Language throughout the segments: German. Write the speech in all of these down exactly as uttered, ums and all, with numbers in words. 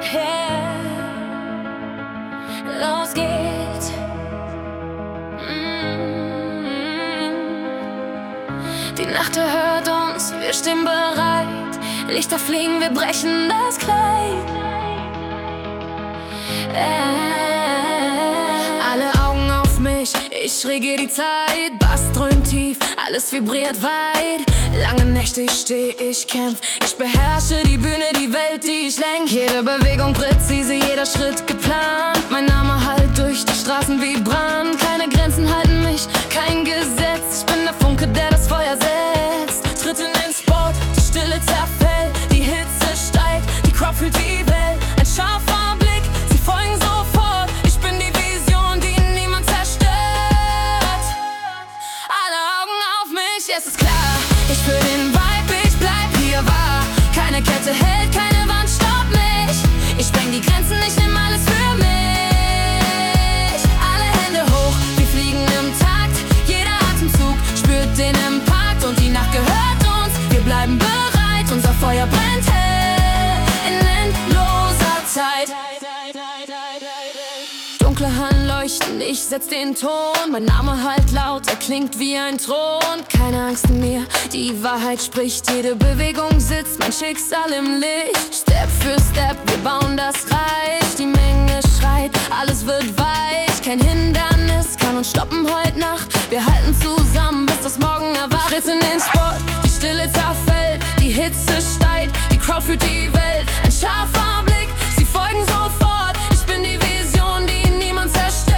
Yeah. Los geht's. Mm. Die Nacht erhört uns, wir stehen bereit. Lichter fliegen, wir brechen das Kleid. Yeah. Alle Augen auf mich, ich rege die Zeit. Bass dröhnt tief, alles vibriert weit. Lange Nächte, ich steh, ich kämpf. Ich beherrsche die Bühne, die Welt, die ich lenk. Jede Bewegung präzise, jeder Schritt geplant. Mein Name hallt durch die Straßen wie Brand. Keine Grenzen halten mich, kein Gesetz. Ich bin der Funke, der das Feuer setzt. Tritt in den Spot, die Stille zerfällt. Die Hitze steigt, die Crowd fühlt die Welt. Ein scharfer Blick, sie folgen sofort. Ich bin die Vision, die niemand zerstört. Alle Augen auf mich, es ist klar. Ich fühl den Vibe, ich bleib hier wahr. Keine Kette hält, keine Wand stoppt mich. Ich spreng die Grenzen, ich nehm alles für mich. Alle Hände hoch, wir fliegen im Takt. Jeder Atemzug spürt den Impact. Und die Nacht gehört uns, wir bleiben bereit. Unser Feuer brennt hell in endloser Zeit. Dunkle Hallen leuchten, ich setz den Ton. Mein Name halt laut, er klingt wie ein Thron. Keine Angst in mir, die Wahrheit spricht. Jede Bewegung sitzt, mein Schicksal im Licht. Step für Step, wir bauen das Reich. Die Menge schreit, alles wird weich. Kein Hindernis kann uns stoppen heute Nacht. Wir halten zusammen, bis das Morgen erwacht. Tritt in den Spot, die Stille zerfällt. Die Hitze steigt, die Crowd fühlt die Welt. Ein scharfer Blick, sie folgen sofort. Ich bin die Vision, die niemand zerstört.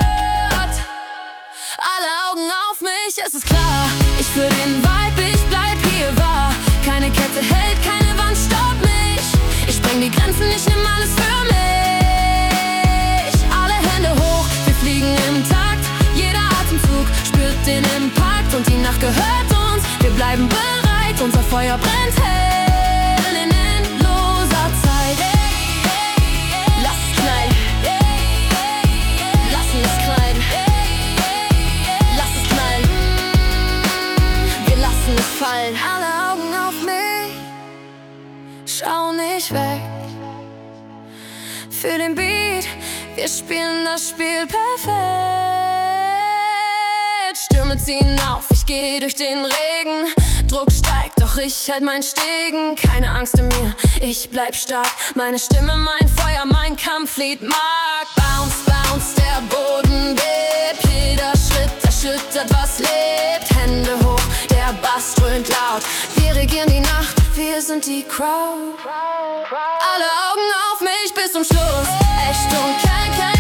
Alle Augen auf mich, es ist klar. Ich fühl den Vibe, ich bleib hier wahr. Keine Kette hält, keine Wand stoppt mich. Ich spreng die Grenzen, ich nehm alles für mich. Alle Hände hoch, wir fliegen im Takt. Jeder Atemzug spürt den Impact. Und die Nacht gehört uns, wir bleiben bereit. Unser Feuer brennt hell in endloser Zeit. Lass es knallen. Lassen es knallen. Lass es knallen. Wir lassen es fallen. Alle Augen auf mich, schau nicht weg. Für den Beat, wir spielen das Spiel perfekt. Stürme ziehen auf, ich geh durch den Regen. Druck steigt, doch ich halt mein Stegen. Keine Angst in mir, ich bleib stark. Meine Stimme, mein Feuer, mein Kampflied mag. Bounce, bounce, der Boden bebt. Jeder Schritt erschüttert, was lebt. Hände hoch, der Bass dröhnt laut. Wir regieren die Nacht, wir sind die Crowd. Alle Augen auf mich bis zum Schluss. Echt und kein, kein